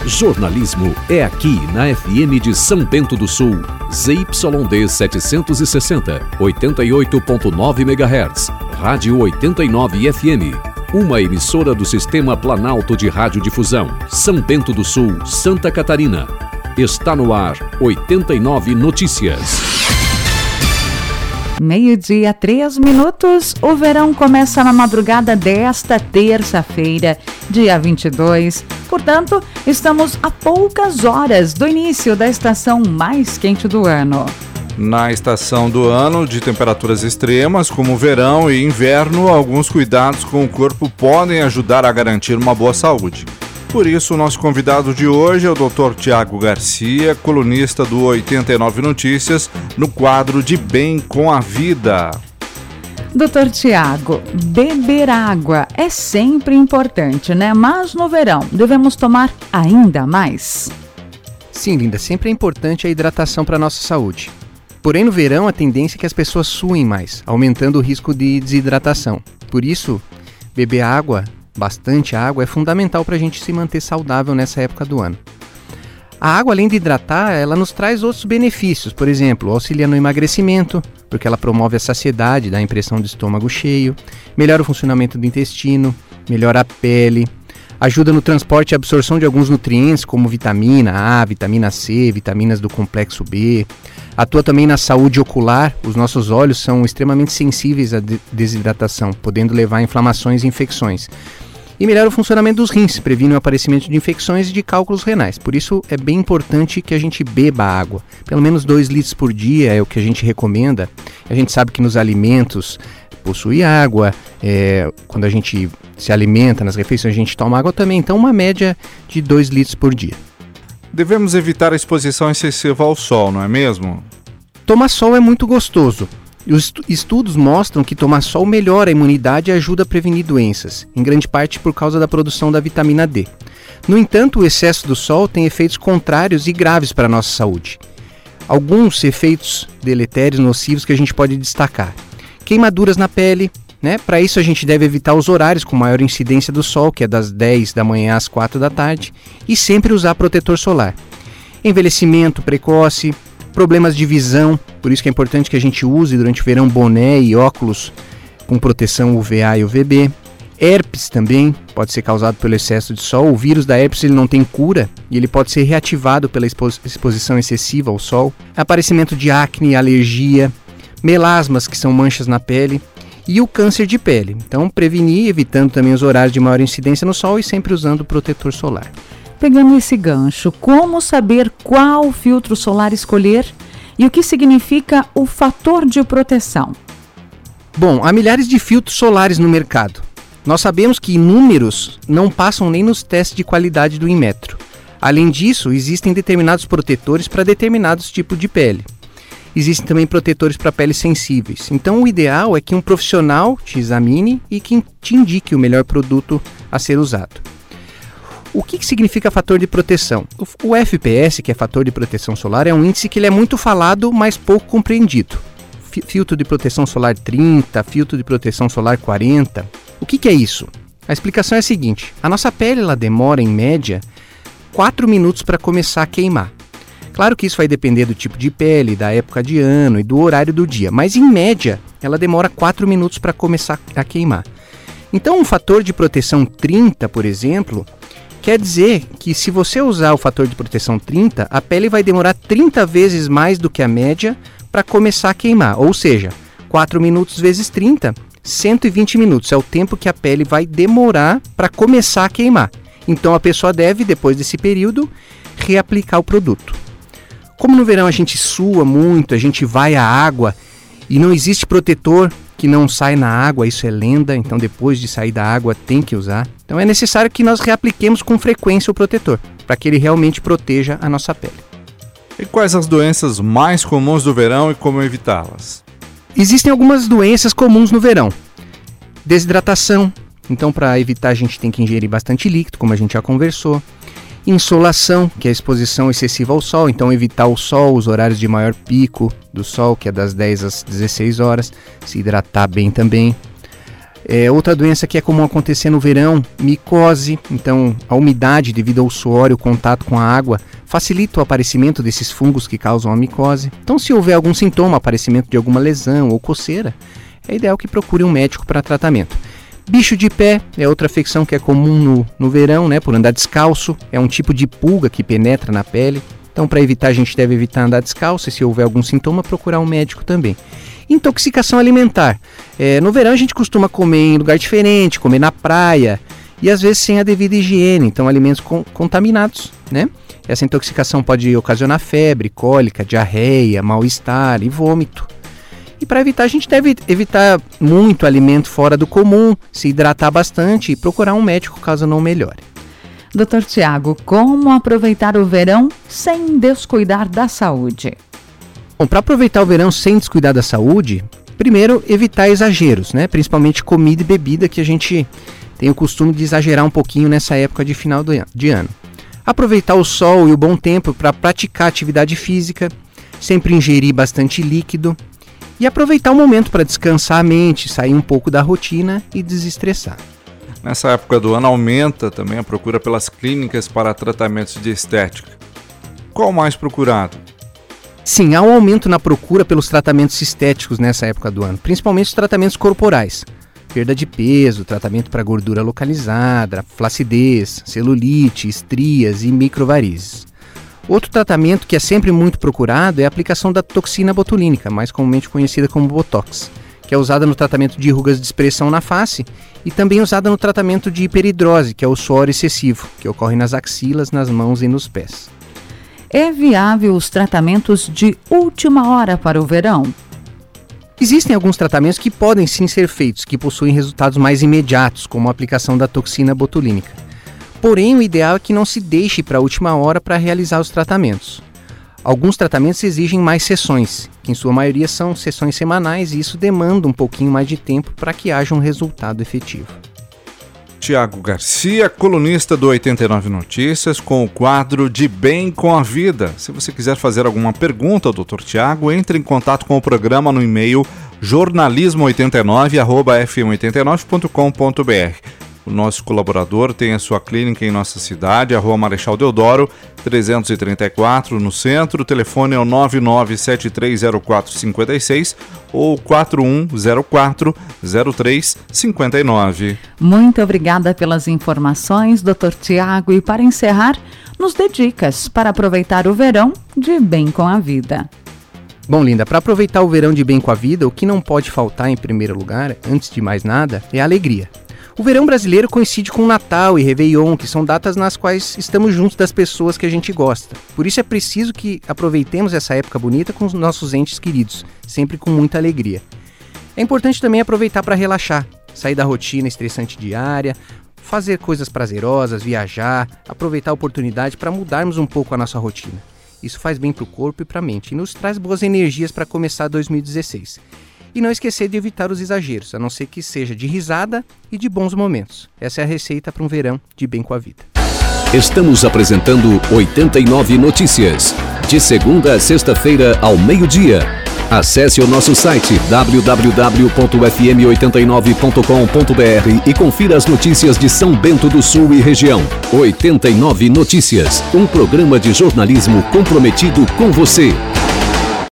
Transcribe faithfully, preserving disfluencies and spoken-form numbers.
Jornalismo é aqui na F M de São Bento do Sul, Z Y D setecentos e sessenta, oitenta e oito ponto nove megahertz, Rádio oitenta e nove F M, uma emissora do Sistema Planalto de Radiodifusão, São Bento do Sul, Santa Catarina. Está no ar oitenta e nove Notícias. Meio-dia, três minutos. O verão começa na madrugada desta terça-feira, dia vinte e dois. Portanto, estamos a poucas horas do início da estação mais quente do ano. Na estação do ano de temperaturas extremas, como verão e inverno, alguns cuidados com o corpo podem ajudar a garantir uma boa saúde. Por isso, o nosso convidado de hoje é o doutor Tiago Garcia, colunista do oitenta e nove Notícias, no quadro de Bem com a Vida. doutor Tiago, beber água é sempre importante, né? Mas no verão, devemos tomar ainda mais? Sim, Linda, sempre é importante a hidratação para a nossa saúde. Porém, no verão, a tendência é que as pessoas suem mais, aumentando o risco de desidratação. Por isso, beber água, bastante água, é fundamental para a gente se manter saudável nessa época do ano. A água, além de hidratar, ela nos traz outros benefícios. Por exemplo, auxilia no emagrecimento, porque ela promove a saciedade, dá a impressão de estômago cheio, melhora o funcionamento do intestino, melhora a pele, ajuda no transporte e absorção de alguns nutrientes, como vitamina A, vitamina C, vitaminas do complexo B. Atua também na saúde ocular. Os nossos olhos são extremamente sensíveis à desidratação, podendo levar a inflamações e infecções. E melhora o funcionamento dos rins, previne o aparecimento de infecções e de cálculos renais. Por isso é bem importante que a gente beba água. Pelo menos dois litros por dia é o que a gente recomenda. A gente sabe que nos alimentos possui água, é, quando a gente se alimenta, nas refeições a gente toma água também. Então uma média de dois litros por dia. Devemos evitar a exposição excessiva ao sol, não é mesmo? Tomar sol é muito gostoso. Os estudos mostram que tomar sol melhora a imunidade e ajuda a prevenir doenças, em grande parte por causa da produção da vitamina D. No entanto, o excesso do sol tem efeitos contrários e graves para a nossa saúde. Alguns efeitos deletérios nocivos que a gente pode destacar. Queimaduras na pele, né? Para isso a gente deve evitar os horários com maior incidência do sol, que é das dez da manhã às quatro da tarde, e sempre usar protetor solar. Envelhecimento precoce, problemas de visão, por isso que é importante que a gente use durante o verão boné e óculos com proteção U V A e U V B. Herpes também pode ser causado pelo excesso de sol. O vírus da herpes ele não tem cura e ele pode ser reativado pela expo- exposição excessiva ao sol. Aparecimento de acne, alergia, melasmas, que são manchas na pele, e o câncer de pele. Então, prevenir, evitando também os horários de maior incidência no sol e sempre usando protetor solar. Pegando esse gancho, como saber qual filtro solar escolher e o que significa o fator de proteção? Bom, há milhares de filtros solares no mercado. Nós sabemos que inúmeros não passam nem nos testes de qualidade do Inmetro. Além disso, existem determinados protetores para determinados tipos de pele. Existem também protetores para peles sensíveis. Então, o ideal é que um profissional te examine e que te indique o melhor produto a ser usado. O que, que significa fator de proteção? O, o F P S, que é fator de proteção solar, é um índice que ele é muito falado, mas pouco compreendido. F- filtro de proteção solar trinta, filtro de proteção solar quarenta. O que, que é isso? A explicação é a seguinte: a nossa pele ela demora, em média, quatro minutos para começar a queimar. Claro que isso vai depender do tipo de pele, da época de ano e do horário do dia, mas em média ela demora quatro minutos para começar a queimar. Então um fator de proteção trinta, por exemplo, quer dizer que se você usar o fator de proteção trinta, a pele vai demorar trinta vezes mais do que a média para começar a queimar. Ou seja, quatro minutos vezes trinta, cento e vinte minutos é o tempo que a pele vai demorar para começar a queimar. Então a pessoa deve, depois desse período, reaplicar o produto. Como no verão a gente sua muito, a gente vai à água e não existe protetor que não sai na água, isso é lenda, então depois de sair da água tem que usar. Então é necessário que nós reapliquemos com frequência o protetor, para que ele realmente proteja a nossa pele. E quais as doenças mais comuns do verão e como evitá-las? Existem algumas doenças comuns no verão. Desidratação, então para evitar a gente tem que ingerir bastante líquido, como a gente já conversou. Insolação, que é a exposição excessiva ao sol, então evitar o sol, os horários de maior pico do sol, que é das dez às dezesseis horas, se hidratar bem também. É, outra doença que é comum acontecer no verão, micose. Então, a umidade devido ao suor e o contato com a água facilita o aparecimento desses fungos que causam a micose. Então, se houver algum sintoma, aparecimento de alguma lesão ou coceira, é ideal que procure um médico para tratamento. Bicho de pé é outra afecção que é comum no, no verão, né, por andar descalço. É um tipo de pulga que penetra na pele. Então, para evitar, a gente deve evitar andar descalço e, se houver algum sintoma, procurar um médico também. Intoxicação alimentar. É, no verão, a gente costuma comer em lugar diferente, comer na praia e, às vezes, sem a devida higiene. Então, alimentos com, contaminados, né? Essa intoxicação pode ocasionar febre, cólica, diarreia, mal-estar e vômito. E para evitar, a gente deve evitar muito alimento fora do comum, se hidratar bastante e procurar um médico caso não melhore. doutor Tiago, como aproveitar o verão sem descuidar da saúde? Bom, para aproveitar o verão sem descuidar da saúde, primeiro, evitar exageros, né? Principalmente comida e bebida, que a gente tem o costume de exagerar um pouquinho nessa época de final de ano. Aproveitar o sol e o bom tempo para praticar atividade física, sempre ingerir bastante líquido e aproveitar o momento para descansar a mente, sair um pouco da rotina e desestressar. Nessa época do ano aumenta também a procura pelas clínicas para tratamentos de estética. Qual o mais procurado? Sim, há um aumento na procura pelos tratamentos estéticos nessa época do ano, principalmente os tratamentos corporais. Perda de peso, tratamento para gordura localizada, flacidez, celulite, estrias e microvarizes. Outro tratamento que é sempre muito procurado é a aplicação da toxina botulínica, mais comumente conhecida como Botox, que é usada no tratamento de rugas de expressão na face e também usada no tratamento de hiperidrose, que é o suor excessivo, que ocorre nas axilas, nas mãos e nos pés. É viável os tratamentos de última hora para o verão? Existem alguns tratamentos que podem sim ser feitos, que possuem resultados mais imediatos, como a aplicação da toxina botulínica. Porém, o ideal é que não se deixe para a última hora para realizar os tratamentos. Alguns tratamentos exigem mais sessões, que em sua maioria são sessões semanais, e isso demanda um pouquinho mais de tempo para que haja um resultado efetivo. Tiago Garcia, colunista do oitenta e nove Notícias, com o quadro De Bem com a Vida. Se você quiser fazer alguma pergunta ao doutor Tiago, entre em contato com o programa no e-mail jornalismo oitenta e nove arroba f m oitenta e nove ponto com ponto b r. O nosso colaborador tem a sua clínica em nossa cidade, a Rua Marechal Deodoro, trezentos e trinta e quatro, no centro. O telefone é o nove nove sete três zero quatro cinco seis ou quatro um zero quatro zero três cinco nove. Muito obrigada pelas informações, doutor Tiago. E para encerrar, nos dê dicas para aproveitar o verão de bem com a vida. Bom, Linda, para aproveitar o verão de bem com a vida, o que não pode faltar em primeiro lugar, antes de mais nada, é a alegria. O verão brasileiro coincide com o Natal e Réveillon, que são datas nas quais estamos juntos das pessoas que a gente gosta. Por isso é preciso que aproveitemos essa época bonita com os nossos entes queridos, sempre com muita alegria. É importante também aproveitar para relaxar, sair da rotina estressante diária, fazer coisas prazerosas, viajar, aproveitar a oportunidade para mudarmos um pouco a nossa rotina. Isso faz bem para o corpo e para a mente e nos traz boas energias para começar dois mil e dezesseis. E não esquecer de evitar os exageros, a não ser que seja de risada e de bons momentos. Essa é a receita para um verão de bem com a vida. Estamos apresentando oitenta e nove Notícias, de segunda a sexta-feira ao meio-dia. Acesse o nosso site w w w ponto f m oitenta e nove ponto com ponto b r e confira as notícias de São Bento do Sul e região. oitenta e nove Notícias, um programa de jornalismo comprometido com você.